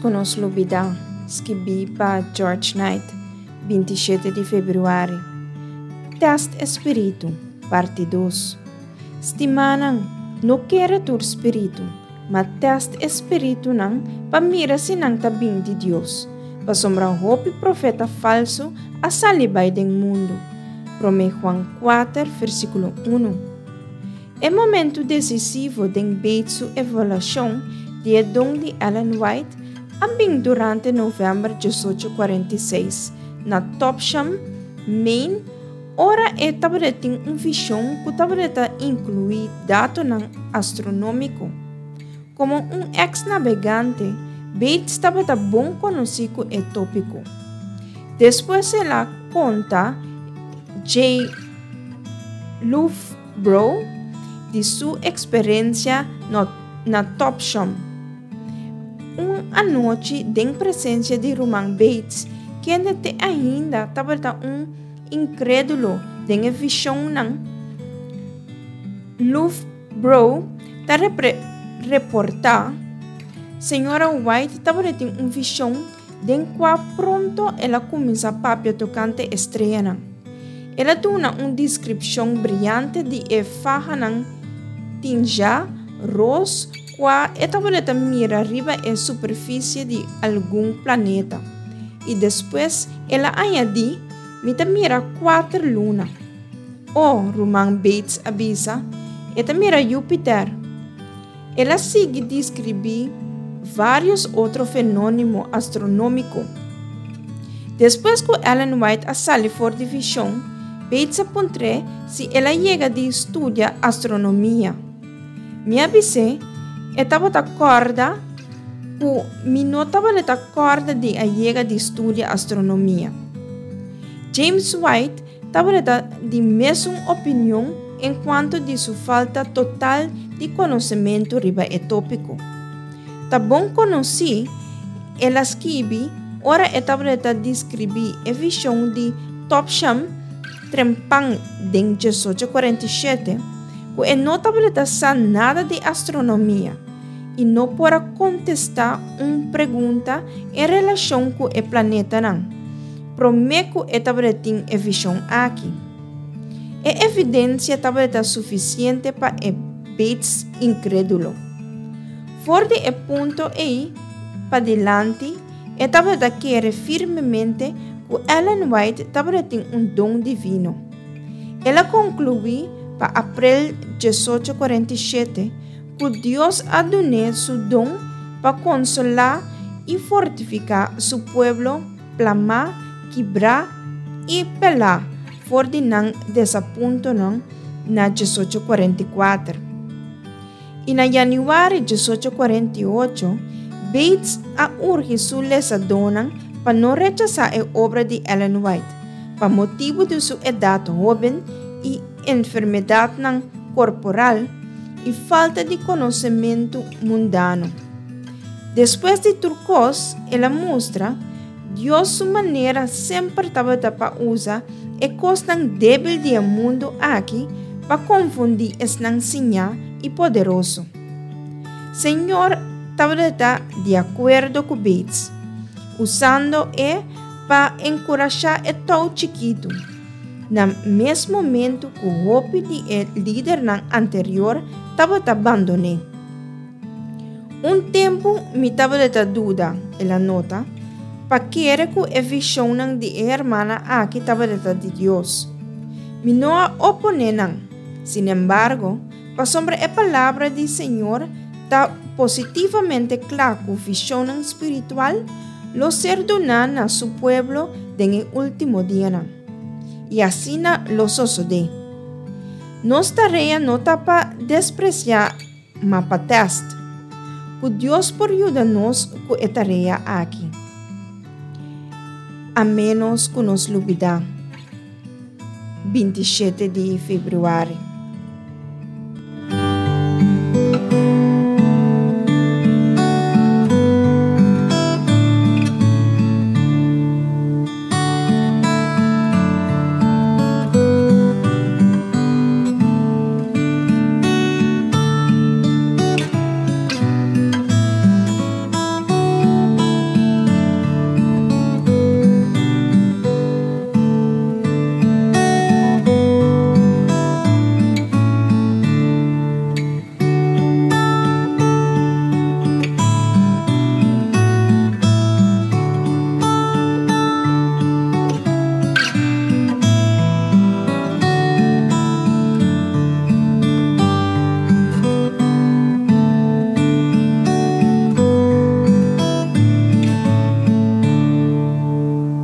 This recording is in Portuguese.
conosco lubida, escrevi para George Knight, 27 de fevereiro. Test Espírito, parte 2. Stimanang, no quer tu Espírito, mas test Espírito não, para mirar se não tabing de Deus, para sombrar hope profeta falso, a salibay do mundo. Prome Juan 4, versículo 1. É momento decisivo de sua evaluação de dom de Ellen White, ambing durante novembro 1846, na Topsham, Maine, ora é tabareting visão que tabareta inclui dados astronômico. Como ex-navegante, Bates estava bom conhecido e tópico. Depois ela conta J. Loughborough de sua experiência na Topsham. Uma noite, em presença de Roman Bates, que ainda estava incrédulo de visão não. Loughborough reporta, Senhora White estava visão de qual pronto ela começa a papel tocante estreia. Ela dá uma descrição brilhante de faha tinja, ros, qua etaboleta mira arriba a superfície de algum planeta. E depois ela añadi, mita mira 4 lunas. Roman Bates avisa, eta mira Júpiter. Ela sigue descrever vários outros fenômenos astronômicos. Depois que Ellen White a sali for de visão, Bates apontou se ela chega de estudar astronomia. Me avisei, estava de acordo com me não estava de acordo de a chega de estudar astronomia. James White estava de mesma opinião enquanto de sua falta total de conhecimento riba tópico. Tá bom conhecer, ela escreve, ora estava de descrever a visão de Topsham, trempang de 1847, que não estava nada de astronomia e não pode contestar uma pergunta em relação com o planeta não. Prometo que estava a visão aqui. A evidência estava suficiente para Bates incrédulo. Fora de ponto aí, para diante, estava a querer firmemente que Ellen White estava dom divino. Ela concluiu para abril 1847 que Deus adonou seu dom para consolar e fortificar seu povo, plamar, quebrar e pelar, fora de desaponto na 1844. E na januário 1848, Bates a urge sua lesadona para não rechazar a obra de Ellen White, para motivo de sua idade jovem e enfermidade corporal e falta de conhecimento mundano. Depois de turcos, ela mostra Deus sua maneira sempre estava para usar a coisa débil do mundo aqui para confundir esse sinal e poderoso. Senhor estava de acordo com Bates, usando-o para encorajar o tão chiquito. No mesmo momento que o hope de líder anterior estava abandonado. Tempo me estava de dúvida, ela nota, para querer que a visão de irmã aqui estava de Deus. Me não a oponen. Sin embargo, para sobre a palavra do Senhor, está positivamente claro que a visão espiritual lo serdonan a su pueblo en el último día. Y así lo sucede. Nos tarea no tapa despreciar mapa test. Que Dios por ayudarnos con esta tarea aquí. A menos que nos olvidar. 27 de fevereiro.